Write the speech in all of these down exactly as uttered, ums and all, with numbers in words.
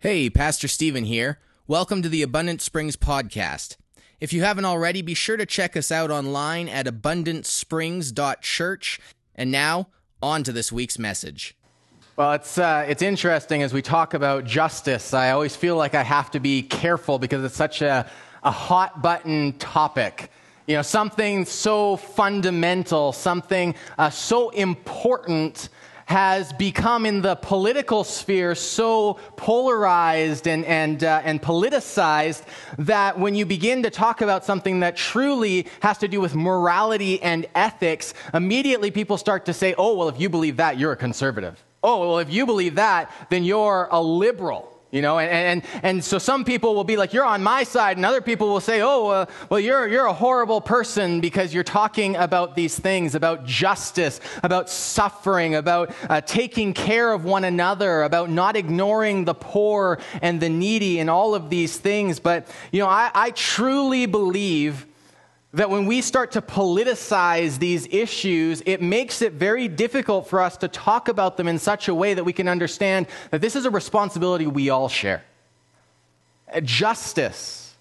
Hey, Pastor Stephen here. Welcome to the Abundant Springs podcast. If you haven't already, be sure to check us out online at abundant springs dot church. And now, on to this week's message. Well, it's uh, it's interesting as we talk about justice. I always feel like I have to be careful because it's such a, a hot button topic. You know, something so fundamental, something uh, so important has become in the political sphere so polarized and and uh, and politicized that when you begin to talk about something that truly has to do with morality and ethics, immediately people start to say, oh, well, if you believe that, you're a conservative. Oh, well, if you believe that, then you're a liberal. You know, and, and and so some people will be like, you're on my side, and other people will say, oh, uh, well, you're you're a horrible person because you're talking about these things, about justice, about suffering, about uh, taking care of one another, about not ignoring the poor and the needy and all of these things. But, you know, I, I truly believe that when we start to politicize these issues, it makes it very difficult for us to talk about them in such a way that we can understand that this is a responsibility we all share. Justice,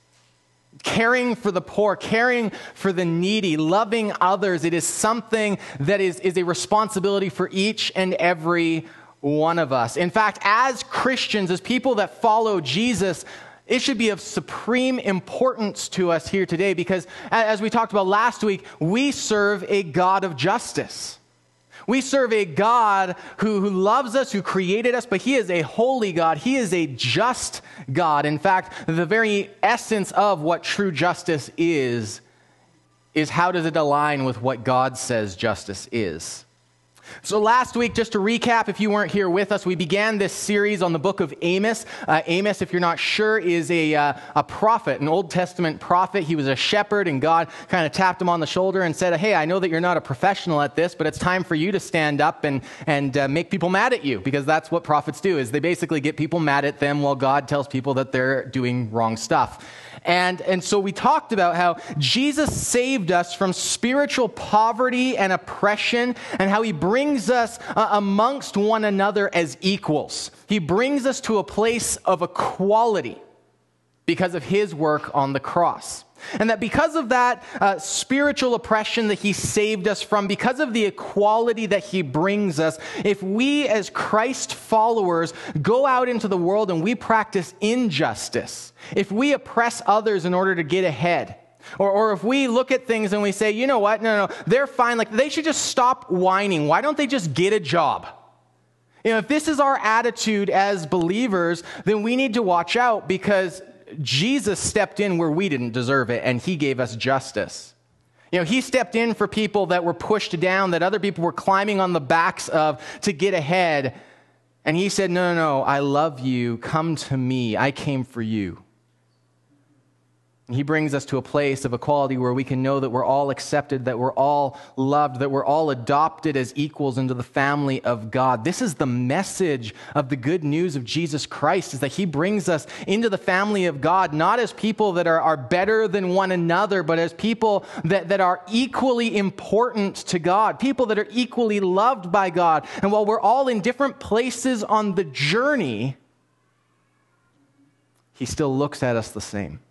caring for the poor, caring for the needy, loving others, it is something that is, is a responsibility for each and every one of us. In fact, as Christians, as people that follow Jesus, it should be of supreme importance to us here today because, as we talked about last week, we serve a God of justice. We serve a God who, who loves us, who created us, but He is a holy God. He is a just God. In fact, the very essence of what true justice is, is how does it align with what God says justice is. So last week, just to recap, if you weren't here with us, we began this series on the book of Amos. Uh, Amos, if you're not sure, is a uh, a prophet, an Old Testament prophet. He was a shepherd, and God kind of tapped him on the shoulder and said, hey, I know that you're not a professional at this, but it's time for you to stand up and, and uh, make people mad at you, because that's what prophets do, is they basically get people mad at them while God tells people that they're doing wrong stuff. And, and so we talked about how Jesus saved us from spiritual poverty and oppression, and how He brings us uh, amongst one another as equals. He brings us to a place of equality because of His work on the cross. And that because of that uh, spiritual oppression that He saved us from, because of the equality that He brings us, if we as Christ followers go out into the world and we practice injustice, if we oppress others in order to get ahead, or, or if we look at things and we say, you know what, no, no, they're fine, like they should just stop whining. Why don't they just get a job? You know, if this is our attitude as believers, then we need to watch out, because Jesus stepped in where we didn't deserve it, and He gave us justice. You know, He stepped in for people that were pushed down, that other people were climbing on the backs of to get ahead. And He said, no, no, no, I love you. Come to me. I came for you. And He brings us to a place of equality where we can know that we're all accepted, that we're all loved, that we're all adopted as equals into the family of God. This is the message of the good news of Jesus Christ, is that He brings us into the family of God, not as people that are, are better than one another, but as people that, that are equally important to God, people that are equally loved by God. And while we're all in different places on the journey, He still looks at us the same.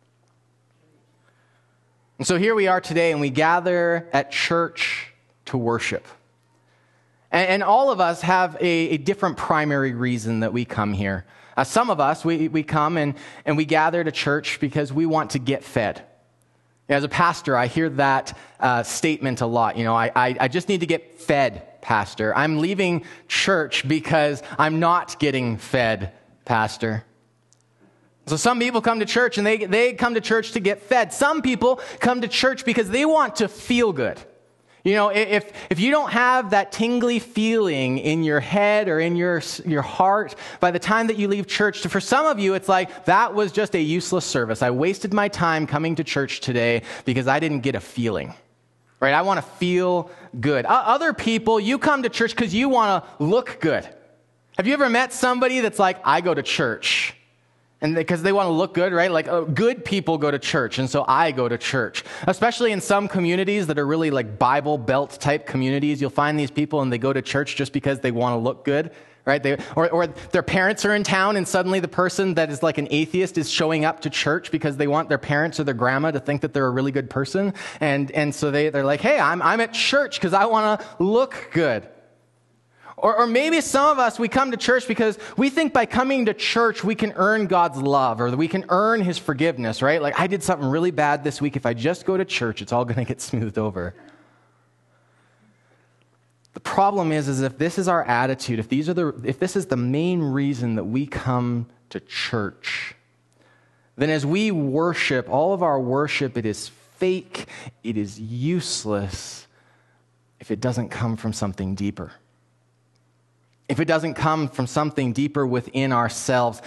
And so here we are today, and we gather at church to worship. And, and all of us have a, a different primary reason that we come here. Uh, some of us, we, we come and, and we gather to church because we want to get fed. As a pastor, I hear that uh, statement a lot. You know, I, I, I just need to get fed, Pastor. I'm leaving church because I'm not getting fed, Pastor. So some people come to church and they, they come to church to get fed. Some people come to church because they want to feel good. You know, if if you don't have that tingly feeling in your head or in your, your heart by the time that you leave church, for some of you, it's like, that was just a useless service. I wasted my time coming to church today because I didn't get a feeling. Right? I want to feel good. Other people, you come to church because you want to look good. Have you ever met somebody that's like, I go to church And because they want to look good, right? Like, oh, good people go to church, and so I go to church. Especially in some communities that are really like Bible Belt type communities, you'll find these people and they go to church just because they want to look good, right? They, or, or their parents are in town and suddenly the person that is like an atheist is showing up to church because they want their parents or their grandma to think that they're a really good person. And, and so they, they're like, hey, I'm, I'm at church because I want to look good. Or, or maybe some of us, we come to church because we think by coming to church, we can earn God's love or that we can earn his forgiveness, right? Like, I did something really bad this week. If I just go to church, it's all going to get smoothed over. The problem is, is if this is our attitude, if these are the, if this is the main reason that we come to church, then as we worship, all of our worship, it is fake, it is useless if it doesn't come from something deeper. If it doesn't come from something deeper within ourselves.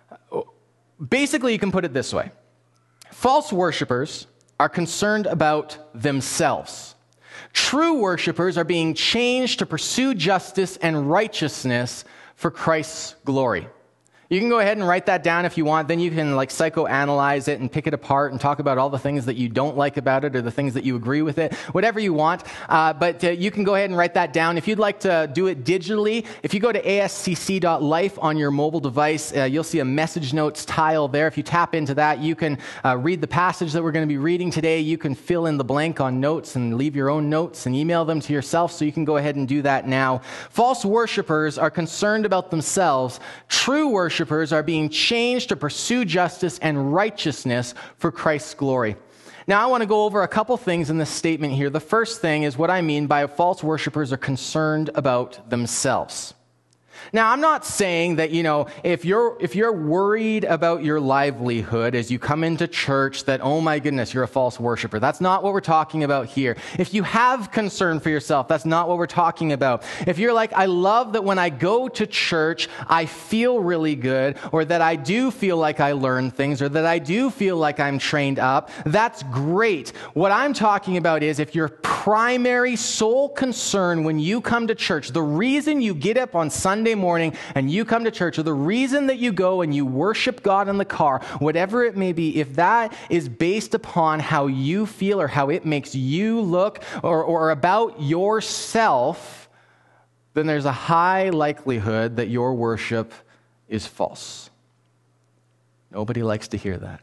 Basically, you can put it this way. False worshipers are concerned about themselves. True worshipers are being changed to pursue justice and righteousness for Christ's glory. You can go ahead and write that down if you want. Then you can like psychoanalyze it and pick it apart and talk about all the things that you don't like about it or the things that you agree with it, whatever you want. Uh, but uh, you can go ahead and write that down. If you'd like to do it digitally, if you go to a s c c dot life on your mobile device, uh, you'll see a message notes tile there. If you tap into that, you can uh, read the passage that we're going to be reading today. You can fill in the blank on notes and leave your own notes and email them to yourself. So you can go ahead and do that now. False worshipers are concerned about themselves. True worshipers are being changed to pursue justice and righteousness for Christ's glory. Now, I want to go over a couple things in this statement here. The first thing is what I mean by false worshipers are concerned about themselves. Now, I'm not saying that, you know, if you're if you're worried about your livelihood as you come into church, that, oh my goodness, you're a false worshiper. That's not what we're talking about here. If you have concern for yourself, that's not what we're talking about. If you're like, I love that when I go to church, I feel really good, or that I do feel like I learn things, or that I do feel like I'm trained up, that's great. What I'm talking about is if your primary sole concern when you come to church, the reason you get up on Sunday morning and you come to church, or the reason that you go and you worship God in the car, whatever it may be, if that is based upon how you feel or how it makes you look or, or about yourself, then there's a high likelihood that your worship is false. Nobody likes to hear that.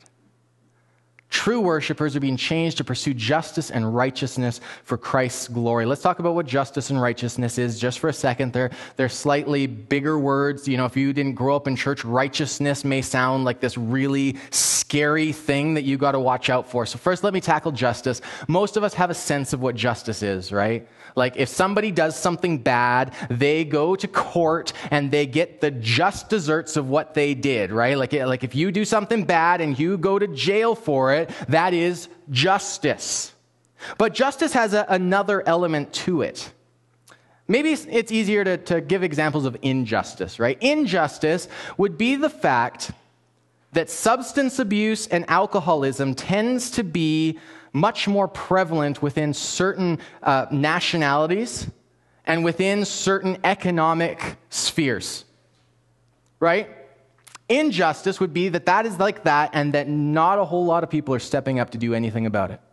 True worshipers are being changed to pursue justice and righteousness for Christ's glory. Let's talk about what justice and righteousness is just for a second. They're, they're slightly bigger words. You know, if you didn't grow up in church, righteousness may sound like this really scary thing that you got to watch out for. So first, let me tackle justice. Most of us have a sense of what justice is, right? Like if somebody does something bad, they go to court and they get the just deserts of what they did, right? Like, like if you do something bad and you go to jail for it, that is justice. But justice has a, another element to it. Maybe it's easier to, to give examples of injustice, right? Injustice would be the fact that substance abuse and alcoholism tends to be much more prevalent within certain uh, nationalities and within certain economic spheres, right? Injustice would be that that is like that and that not a whole lot of people are stepping up to do anything about it.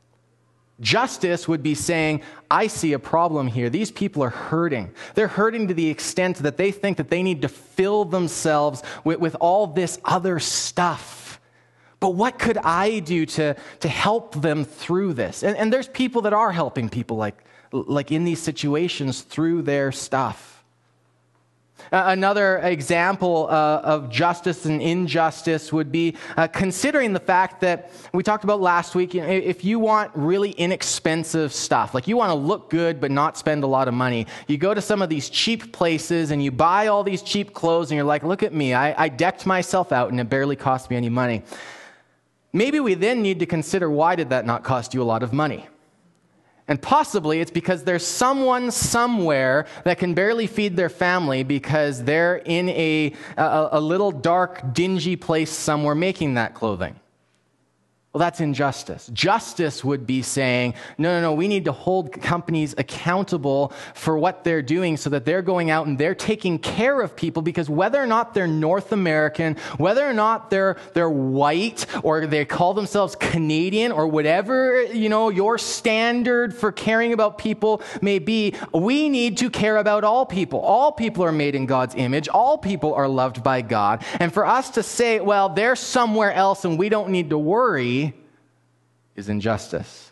Justice would be saying, I see a problem here. These people are hurting. They're hurting to the extent that they think that they need to fill themselves with, with all this other stuff. But what could I do to, to help them through this? And, and there's people that are helping people like, like in these situations through their stuff. Uh, another example uh, of justice and injustice would be uh, considering the fact that we talked about last week, you know, if you want really inexpensive stuff, like you want to look good but not spend a lot of money, you go to some of these cheap places and you buy all these cheap clothes and you're like, look at me, I, I decked myself out and it barely cost me any money. Maybe we then need to consider, why did that not cost you a lot of money? And possibly it's because there's someone somewhere that can barely feed their family because they're in a, a, a little dark, dingy place somewhere making that clothing. Well, that's injustice. Justice would be saying, no, no, no, we need to hold companies accountable for what they're doing so that they're going out and they're taking care of people, because whether or not they're North American, whether or not they're they're white, or they call themselves Canadian, or whatever, you know, your standard for caring about people may be, we need to care about all people. All people are made in God's image. All people are loved by God. And for us to say, well, they're somewhere else and we don't need to worry, is injustice.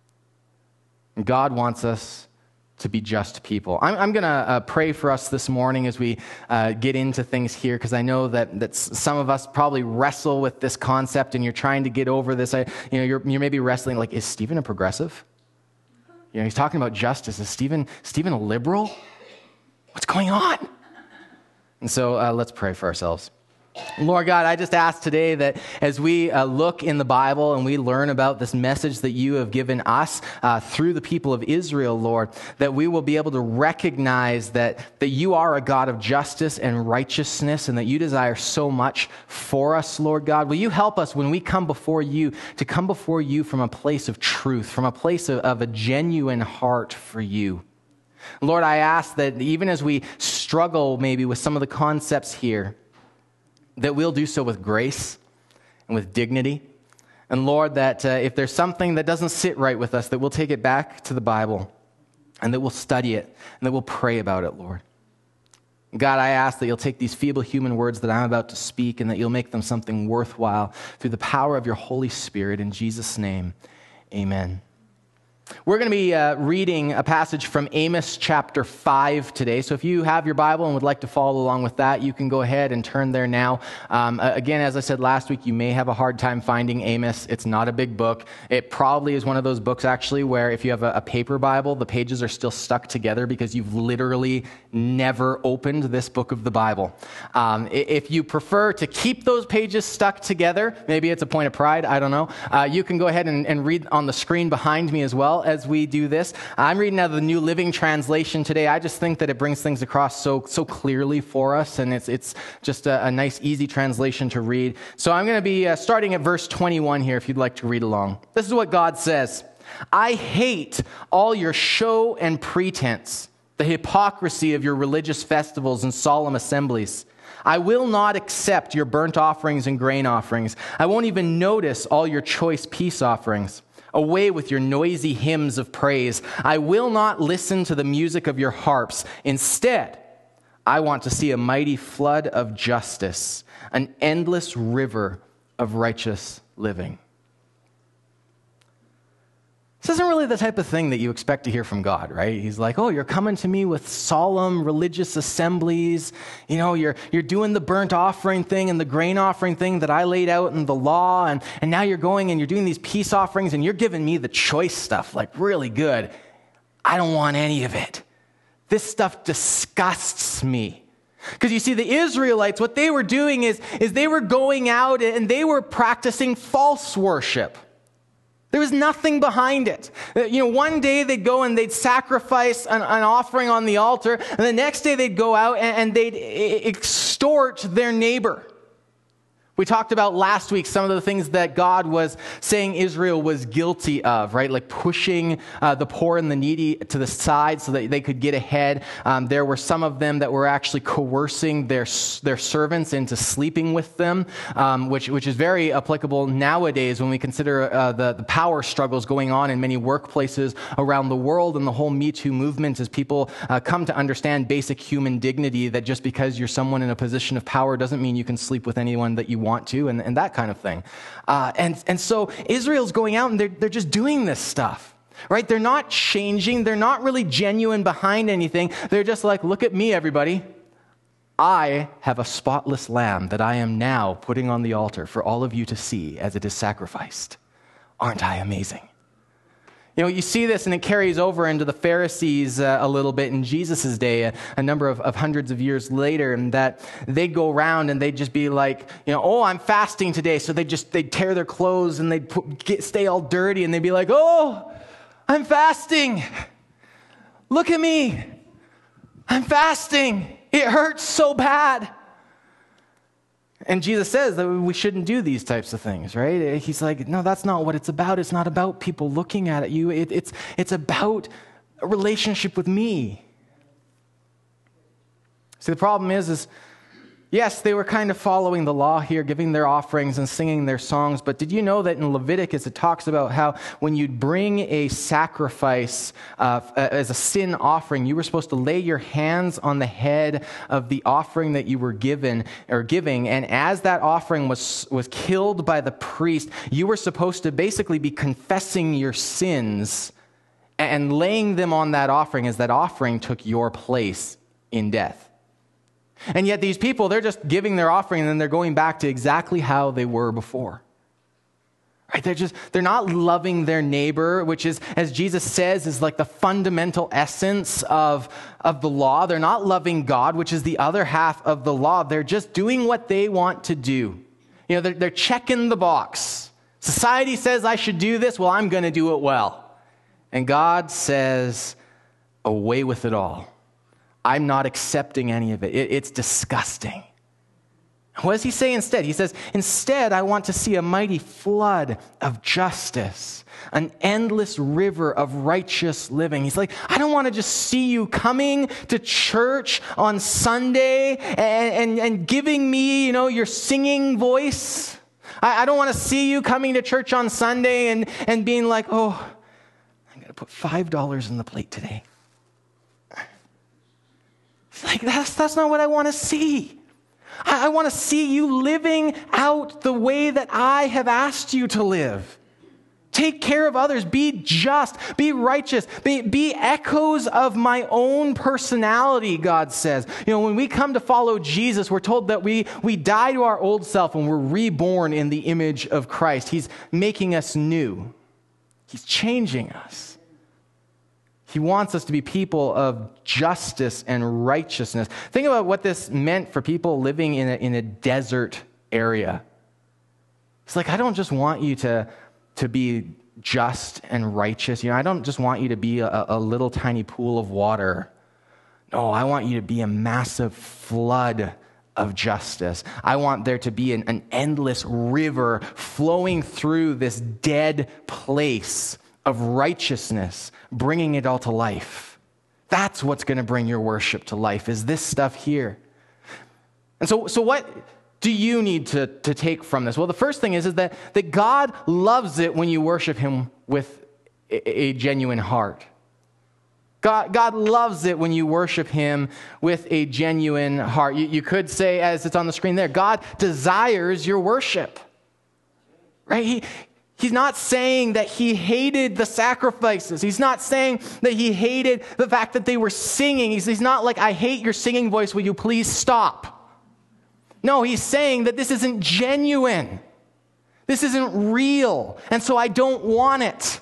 God wants us to be just people. I'm, I'm going to uh, pray for us this morning as we uh, get into things here, because I know that, that some of us probably wrestle with this concept and you're trying to get over this. I, you know, you're, you're maybe wrestling like, is Stephen a progressive? You know, he's talking about justice. Is Stephen, Stephen a liberal? What's going on? And so uh, let's pray for ourselves. Lord God, I just ask today that as we uh, look in the Bible and we learn about this message that you have given us uh, through the people of Israel, Lord, that we will be able to recognize that, that you are a God of justice and righteousness, and that you desire so much for us, Lord God. Will you help us when we come before you to come before you from a place of truth, from a place of, of a genuine heart for you. Lord, I ask that even as we struggle maybe with some of the concepts here, that we'll do so with grace and with dignity. And Lord, that uh, if there's something that doesn't sit right with us, that we'll take it back to the Bible and that we'll study it and that we'll pray about it, Lord. God, I ask that you'll take these feeble human words that I'm about to speak and that you'll make them something worthwhile through the power of your Holy Spirit. In Jesus' name, amen. We're going to be uh, reading a passage from Amos chapter five today. So if you have your Bible and would like to follow along with that, you can go ahead and turn there now. Um, again, as I said last week, you may have a hard time finding Amos. It's not a big book. It probably is one of those books, actually, where if you have a, a paper Bible, the pages are still stuck together because you've literally never opened this book of the Bible. Um, if you prefer to keep those pages stuck together, maybe it's a point of pride, I don't know, uh, you can go ahead and, and read on the screen behind me as well as we do this. I'm reading out of the New Living Translation today. I just think that it brings things across so so clearly for us, and it's it's just a, a nice, easy translation to read. So I'm going to be uh, starting at verse twenty-one here if you'd like to read along. This is what God says. I hate all your show and pretense, the hypocrisy of your religious festivals and solemn assemblies. I will not accept your burnt offerings and grain offerings. I won't even notice all your choice peace offerings. Away with your noisy hymns of praise. I will not listen to the music of your harps. Instead, I want to see a mighty flood of justice, an endless river of righteous living. This isn't really the type of thing that you expect to hear from God, right? He's like, oh, you're coming to me with solemn religious assemblies. You know, you're you're doing the burnt offering thing and the grain offering thing that I laid out in the law. And, and now you're going and you're doing these peace offerings and you're giving me the choice stuff, like really good. I don't want any of it. This stuff disgusts me. Because you see, the Israelites, what they were doing is, is they were going out and they were practicing false worship. There was nothing behind it. You know, one day they'd go and they'd sacrifice an, an offering on the altar, and the next day they'd go out and, and they'd extort their neighbor. We talked about last week some of the things that God was saying Israel was guilty of, right? Like pushing uh, the poor and the needy to the side so that they could get ahead. Um, there were some of them that were actually coercing their their servants into sleeping with them, um, which which is very applicable nowadays when we consider uh, the, the power struggles going on in many workplaces around the world and the whole Me Too movement as people uh, come to understand basic human dignity, that just because you're someone in a position of power doesn't mean you can sleep with anyone that you want want to, and, and that kind of thing. Uh, and, and so Israel's going out and they're, they're just doing this stuff, right? They're not changing. They're not really genuine behind anything. They're just like, look at me, everybody. I have a spotless lamb that I am now putting on the altar for all of you to see as it is sacrificed. Aren't I amazing? You know, you see this and it carries over into the Pharisees uh, a little bit in Jesus' day, a, a number of, of hundreds of years later, and that they'd go around and they'd just be like, you know, oh, I'm fasting today. So they'd just, they'd tear their clothes and they'd put, get, stay all dirty and they'd be like, oh, I'm fasting. Look at me. I'm fasting. It hurts so bad. And Jesus says that we shouldn't do these types of things, right? He's like, no, that's not what it's about. It's not about people looking at you. It, it's, it's about a relationship with me. See, the problem is, is yes, they were kind of following the law here, giving their offerings and singing their songs. But did you know that in Leviticus it talks about how when you'd bring a sacrifice uh, as a sin offering, you were supposed to lay your hands on the head of the offering that you were given or giving. And as that offering was, was killed by the priest, you were supposed to basically be confessing your sins and laying them on that offering as that offering took your place in death. And yet these people, they're just giving their offering and then they're going back to exactly how they were before. Right? They're just, they're not loving their neighbor, which is, as Jesus says, is like the fundamental essence of, of the law. They're not loving God, which is the other half of the law. They're just doing what they want to do. You know, they're, they're checking the box. Society says I should do this. Well, I'm going to do it well. And God says, away with it all. I'm not accepting any of it. it. It's disgusting. What does he say instead? He says, instead, I want to see a mighty flood of justice, an endless river of righteous living. He's like, I don't want to just see you coming to church on Sunday and, and, and giving me, you know, your singing voice. I, I don't want to see you coming to church on Sunday and, and being like, oh, I'm going to put five dollars in the plate today. Like, that's, that's not what I want to see. I, I want to see you living out the way that I have asked you to live. Take care of others. Be just. Be righteous. Be, be echoes of my own personality, God says. You know, when we come to follow Jesus, we're told that we, we die to our old self and we're reborn in the image of Christ. He's making us new. He's changing us. He wants us to be people of justice and righteousness. Think about what this meant for people living in a, in a desert area. It's like, I don't just want you to, to be just and righteous. You know, I don't just want you to be a, a little tiny pool of water. No, I want you to be a massive flood of justice. I want there to be an, an endless river flowing through this dead place of righteousness, bringing it all to life. That's what's going to bring your worship to life, is this stuff here. And so, so what do you need to, to take from this? Well, the first thing is, is that, that God loves it when you worship him with a, a genuine heart. God, God loves it when you worship him with a genuine heart. You, you could say, as it's on the screen there, God desires your worship. Right? He, He's not saying that he hated the sacrifices. He's not saying that he hated the fact that they were singing. He's, he's not like, I hate your singing voice. Will you please stop? No, he's saying that this isn't genuine. This isn't real. And so I don't want it.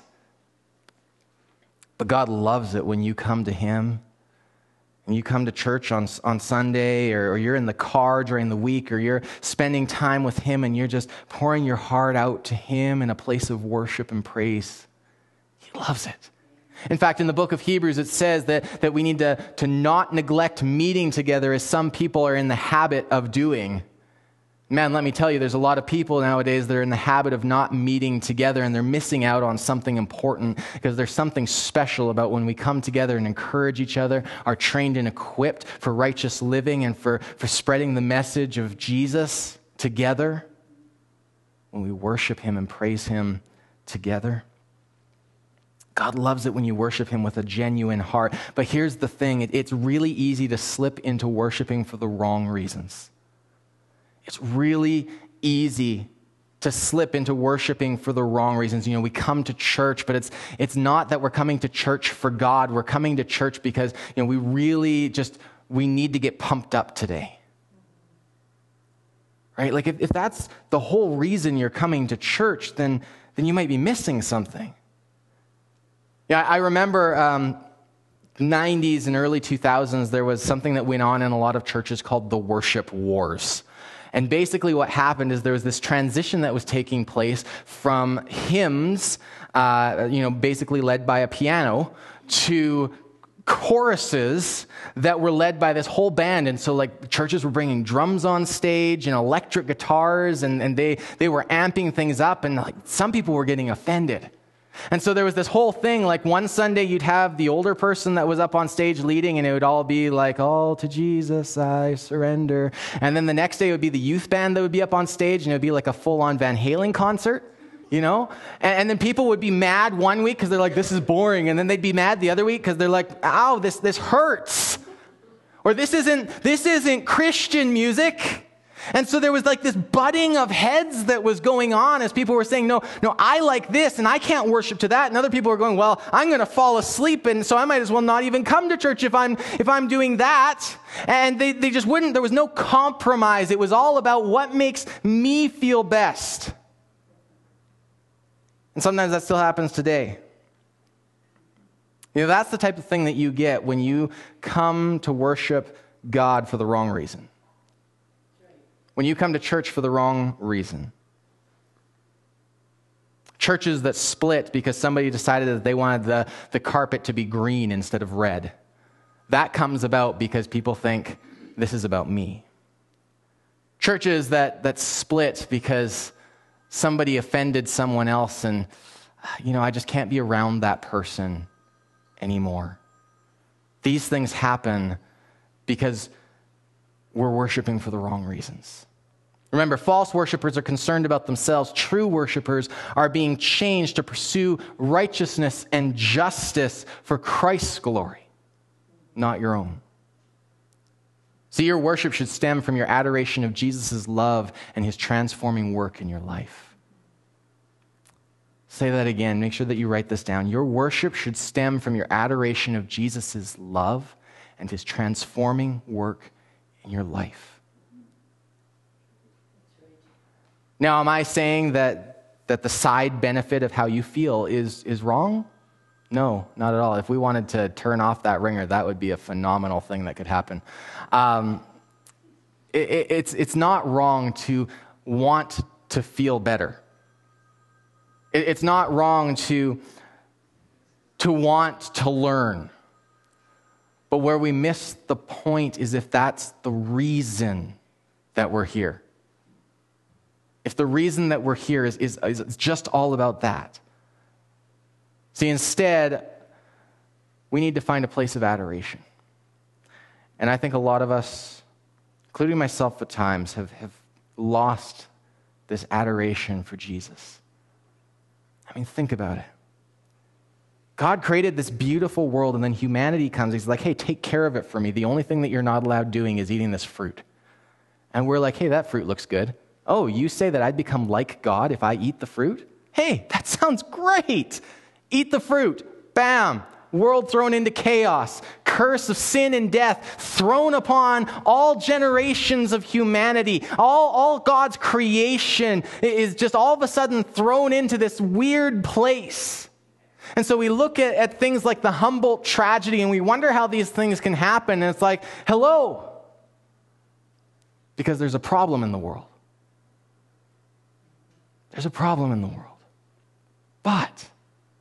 But God loves it when you come to him. And you come to church on, on Sunday, or, or you're in the car during the week, or you're spending time with him and you're just pouring your heart out to him in a place of worship and praise. He loves it. In fact, in the book of Hebrews, it says that, that we need to, to not neglect meeting together as some people are in the habit of doing. Man, let me tell you, there's a lot of people nowadays that are in the habit of not meeting together, and they're missing out on something important, because there's something special about when we come together and encourage each other, are trained and equipped for righteous living and for, for spreading the message of Jesus together, when we worship him and praise him together. God loves it when you worship him with a genuine heart. But here's the thing, it, it's really easy to slip into worshiping for the wrong reasons. It's really easy to slip into worshiping for the wrong reasons. You know, we come to church, but it's it's not that we're coming to church for God. We're coming to church because, you know, we really just, we need to get pumped up today. Right? Like if, if that's the whole reason you're coming to church, then, then you might be missing something. Yeah, I remember um, nineties and early two thousands, there was something that went on in a lot of churches called the worship wars. And basically what happened is there was this transition that was taking place from hymns, uh, you know, basically led by a piano, to choruses that were led by this whole band. And so like churches were bringing drums on stage and electric guitars, and, and they, they were amping things up, and like some people were getting offended. And so there was this whole thing, like one Sunday you'd have the older person that was up on stage leading, and it would all be like, all to Jesus I surrender. And then the next day it would be the youth band that would be up on stage, and it would be like a full-on Van Halen concert, you know? And, and then people would be mad one week because they're like, this is boring. And then they'd be mad the other week because they're like, ow, this, this hurts. Or this isn't, this isn't Christian music. And so there was like this butting of heads that was going on as people were saying, no, no, I like this and I can't worship to that. And other people were going, well, I'm going to fall asleep, and so I might as well not even come to church if I'm if I'm doing that. And they, they just wouldn't, there was no compromise. It was all about what makes me feel best. And sometimes that still happens today. You know, that's the type of thing that you get when you come to worship God for the wrong reason. When you come to church for the wrong reason. Churches that split because somebody decided that they wanted the, the carpet to be green instead of red. That comes about because people think, this is about me. Churches that, that split because somebody offended someone else, and, you know, I just can't be around that person anymore. These things happen because we're worshiping for the wrong reasons. Remember, false worshipers are concerned about themselves. True worshipers are being changed to pursue righteousness and justice for Christ's glory, not your own. So your worship should stem from your adoration of Jesus' love and his transforming work in your life. Say that again. Make sure that you write this down. Your worship should stem from your adoration of Jesus' love and his transforming work in your life. Now, am I saying that, that the side benefit of how you feel is, is wrong? No, not at all. If we wanted to turn off that ringer, that would be a phenomenal thing that could happen. Um, it, it, it's, it's not wrong to want to feel better. It, it's not wrong to, to want to learn. But where we miss the point is if that's the reason that we're here. If the reason that we're here is, is, is just all about that. See, instead, we need to find a place of adoration. And I think a lot of us, including myself at times, have, have lost this adoration for Jesus. I mean, think about it. God created this beautiful world, and then humanity comes. He's like, hey, take care of it for me. The only thing that you're not allowed doing is eating this fruit. And we're like, hey, that fruit looks good. Oh, you say that I'd become like God if I eat the fruit? Hey, that sounds great. Eat the fruit. Bam. World thrown into chaos. Curse of sin and death thrown upon all generations of humanity. All, all God's creation is just all of a sudden thrown into this weird place. And so we look at, at things like the Humboldt tragedy, and we wonder how these things can happen. And it's like, hello. Because there's a problem in the world. There's a problem in the world. But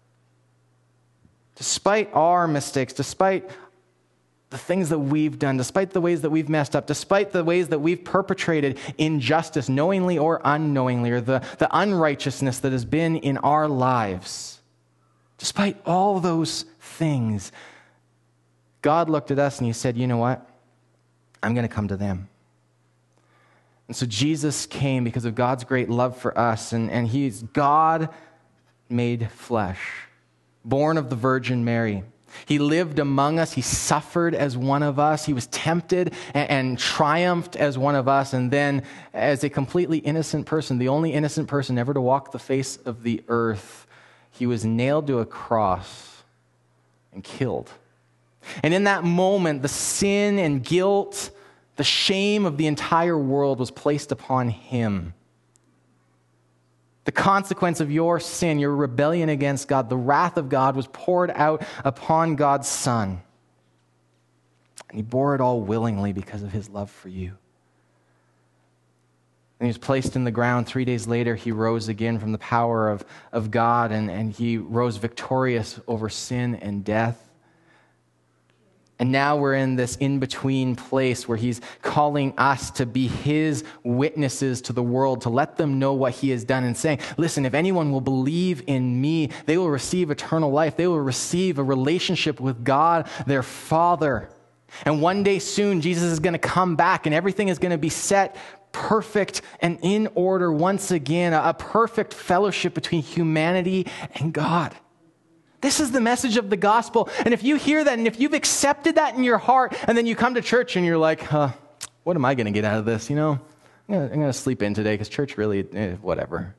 despite our mistakes, despite the things that we've done, despite the ways that we've messed up, despite the ways that we've perpetrated injustice, knowingly or unknowingly, or the, the unrighteousness that has been in our lives, despite all those things, God looked at us and he said, you know what? I'm going to come to them. And so Jesus came because of God's great love for us, and, and he's God made flesh, born of the Virgin Mary. He lived among us. He suffered as one of us. He was tempted and, and triumphed as one of us. And then as a completely innocent person, the only innocent person ever to walk the face of the earth, he was nailed to a cross and killed. And in that moment, the sin and guilt, the shame of the entire world was placed upon him. The consequence of your sin, your rebellion against God, the wrath of God was poured out upon God's Son. And he bore it all willingly because of his love for you. And he was placed in the ground. Three days later, he rose again from the power of, of God, and, and he rose victorious over sin and death. And now we're in this in-between place where he's calling us to be his witnesses to the world, to let them know what he has done and saying, listen, if anyone will believe in me, they will receive eternal life. They will receive a relationship with God, their Father. And one day soon, Jesus is going to come back and everything is going to be set perfect and in order once again, a perfect fellowship between humanity and God. This is the message of the gospel. And if you hear that and if you've accepted that in your heart and then you come to church and you're like, huh, what am I going to get out of this? You know, I'm going to sleep in today because church really, eh, whatever.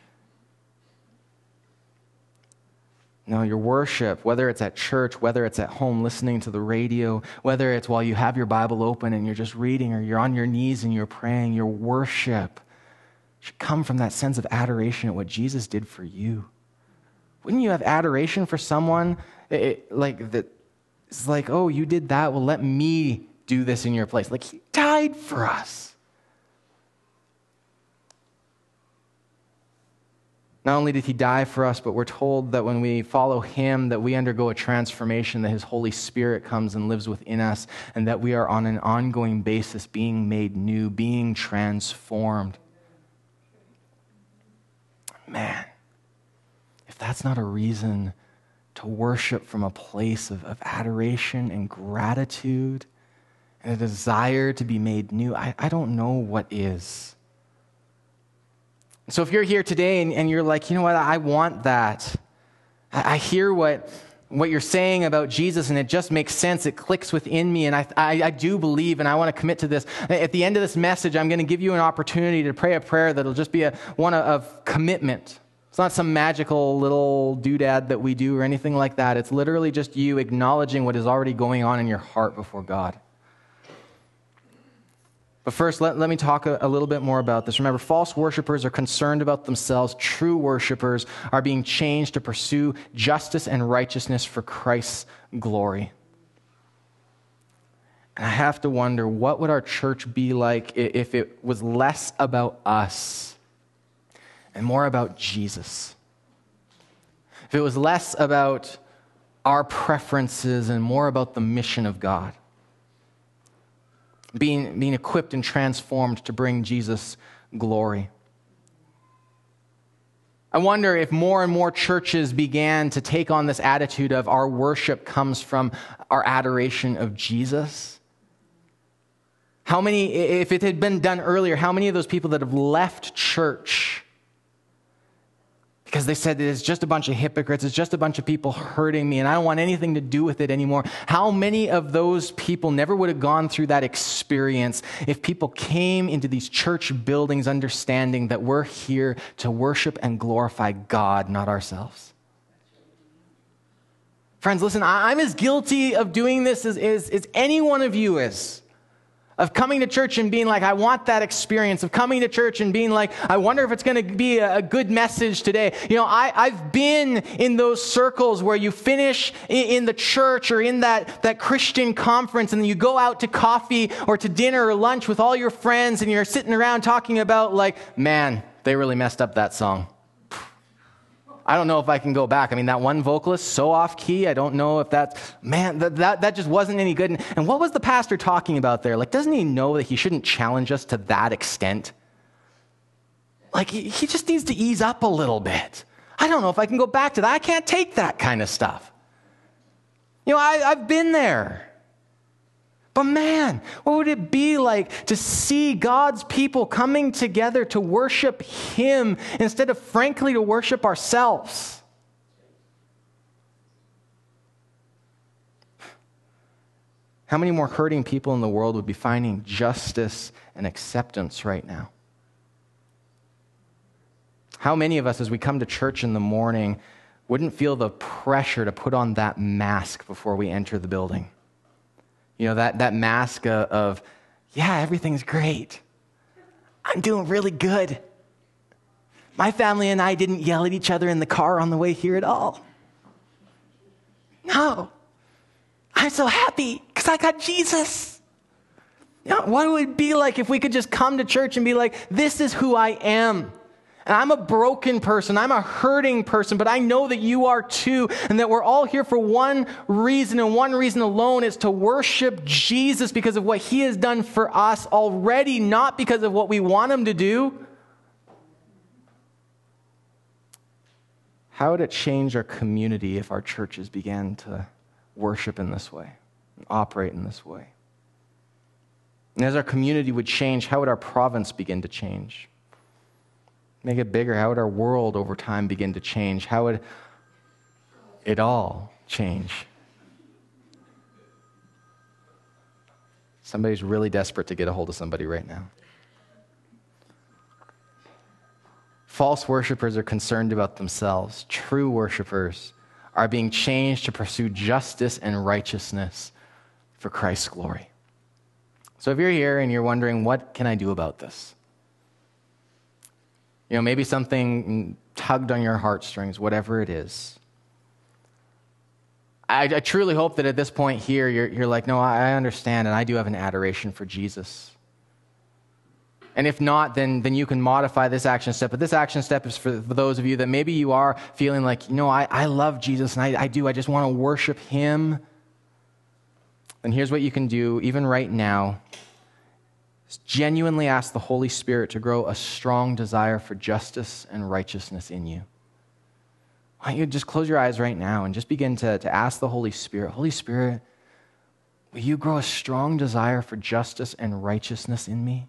No, your worship, whether it's at church, whether it's at home listening to the radio, whether it's while you have your Bible open and you're just reading or you're on your knees and you're praying, your worship should come from that sense of adoration at what Jesus did for you. Wouldn't you have adoration for someone it, like that? It's like, oh, you did that. Well, let me do this in your place. Like he died for us. Not only did he die for us, but we're told that when we follow him, that we undergo a transformation, that his Holy Spirit comes and lives within us, and that we are on an ongoing basis being made new, being transformed. Man. If that's not a reason to worship from a place of, of adoration and gratitude and a desire to be made new, I, I don't know what is. So if you're here today and, and you're like, you know what, I want that. I, I hear what, what you're saying about Jesus and it just makes sense. It clicks within me and I, I, I do believe and I want to commit to this. At the end of this message, I'm going to give you an opportunity to pray a prayer that'll just be a one of, of commitment. It's not some magical little doodad that we do or anything like that. It's literally just you acknowledging what is already going on in your heart before God. But first, let, let me talk a, a little bit more about this. Remember, false worshipers are concerned about themselves. True worshipers are being changed to pursue justice and righteousness for Christ's glory. And I have to wonder, what would our church be like if it was less about us and more about Jesus? If it was less about our preferences and more about the mission of God, being, being equipped and transformed to bring Jesus glory. I wonder if more and more churches began to take on this attitude of our worship comes from our adoration of Jesus. How many, if it had been done earlier, how many of those people that have left church because they said it's just a bunch of hypocrites, it's just a bunch of people hurting me, and I don't want anything to do with it anymore. How many of those people never would have gone through that experience if people came into these church buildings understanding that we're here to worship and glorify God, not ourselves? Friends, listen, I'm as guilty of doing this as, as, as any one of you is. Of coming to church and being like, I want that experience. Of coming to church and being like, I wonder if it's going to be a good message today. You know, I, I've been in those circles where you finish in, in the church or in that, that Christian conference and then you go out to coffee or to dinner or lunch with all your friends and you're sitting around talking about like, man, they really messed up that song. I don't know if I can go back. I mean, that one vocalist, so off key. I don't know if that's, man, that, that, that just wasn't any good. And, and what was the pastor talking about there? Like, doesn't he know that he shouldn't challenge us to that extent? Like, he, he just needs to ease up a little bit. I don't know if I can go back to that. I can't take that kind of stuff. You know, I, I've been there. But man, what would it be like to see God's people coming together to worship Him instead of, frankly, to worship ourselves? How many more hurting people in the world would be finding justice and acceptance right now? How many of us, as we come to church in the morning, wouldn't feel the pressure to put on that mask before we enter the building? You know, that, that mask of, of, yeah, everything's great. I'm doing really good. My family and I didn't yell at each other in the car on the way here at all. No. I'm so happy because I got Jesus. You know, what would it be like if we could just come to church and be like, this is who I am. And I'm a broken person. I'm a hurting person, but I know that you are too, and that we're all here for one reason and one reason alone is to worship Jesus because of what he has done for us already, not because of what we want him to do. How would it change our community if our churches began to worship in this way, and operate in this way? And as our community would change, how would our province begin to change? Make it bigger. How would our world over time begin to change? How would it all change? Somebody's really desperate to get a hold of somebody right now. False worshipers are concerned about themselves. True worshipers are being changed to pursue justice and righteousness for Christ's glory. So if you're here and you're wondering, what can I do about this? You know, maybe something tugged on your heartstrings, whatever it is. I, I truly hope that at this point here, you're, you're like, no, I understand, and I do have an adoration for Jesus. And if not, then, then you can modify this action step. But this action step is for, for those of you that maybe you are feeling like, you know, I, I love Jesus, and I, I do, I just want to worship him. And here's what you can do, even right now. Genuinely ask the Holy Spirit to grow a strong desire for justice and righteousness in you. Why don't you just close your eyes right now and just begin to, to ask the Holy Spirit, Holy Spirit, will you grow a strong desire for justice and righteousness in me?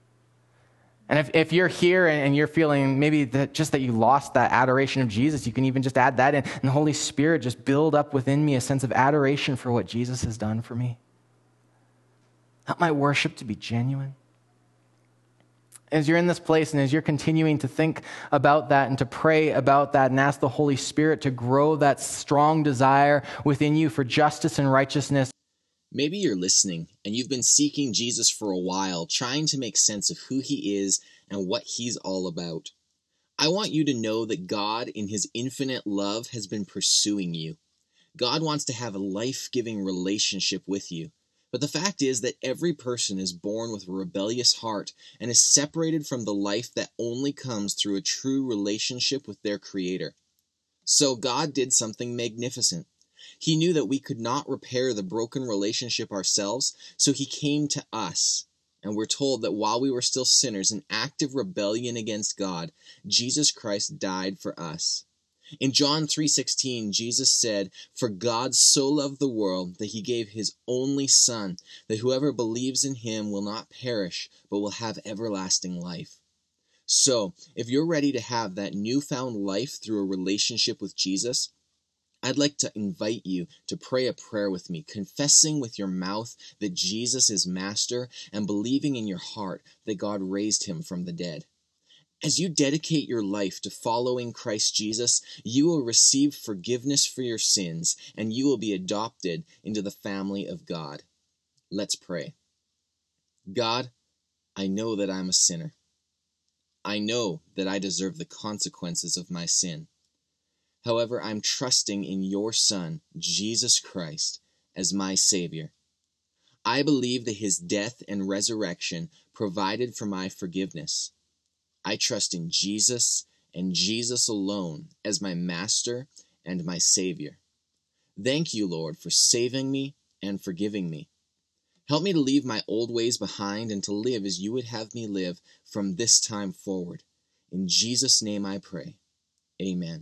And if, if you're here and, and you're feeling maybe that just that you lost that adoration of Jesus, you can even just add that in. And the Holy Spirit just build up within me a sense of adoration for what Jesus has done for me. Help my worship to be genuine. As you're in this place and as you're continuing to think about that and to pray about that and ask the Holy Spirit to grow that strong desire within you for justice and righteousness. Maybe you're listening and you've been seeking Jesus for a while, trying to make sense of who he is and what he's all about. I want you to know that God, in his infinite love, has been pursuing you. God wants to have a life-giving relationship with you. But the fact is that every person is born with a rebellious heart and is separated from the life that only comes through a true relationship with their Creator. So God did something magnificent. He knew that we could not repair the broken relationship ourselves, so he came to us. And we're told that while we were still sinners in active rebellion against God, Jesus Christ died for us. In John three sixteen, Jesus said, "For God so loved the world that he gave his only Son, that whoever believes in him will not perish, but will have everlasting life." So, if you're ready to have that newfound life through a relationship with Jesus, I'd like to invite you to pray a prayer with me, confessing with your mouth that Jesus is Master and believing in your heart that God raised him from the dead. As you dedicate your life to following Christ Jesus, you will receive forgiveness for your sins, and you will be adopted into the family of God. Let's pray. God, I know that I'm a sinner. I know that I deserve the consequences of my sin. However, I'm trusting in your Son, Jesus Christ, as my Savior. I believe that his death and resurrection provided for my forgiveness. I trust in Jesus and Jesus alone as my Master and my Savior. Thank you, Lord, for saving me and forgiving me. Help me to leave my old ways behind and to live as you would have me live from this time forward. In Jesus' name I pray. Amen.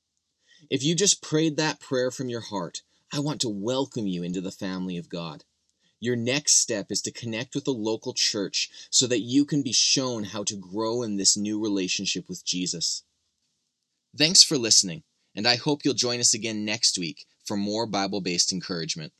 If you just prayed that prayer from your heart, I want to welcome you into the family of God. Your next step is to connect with a local church so that you can be shown how to grow in this new relationship with Jesus. Thanks for listening, and I hope you'll join us again next week for more Bible-based encouragement.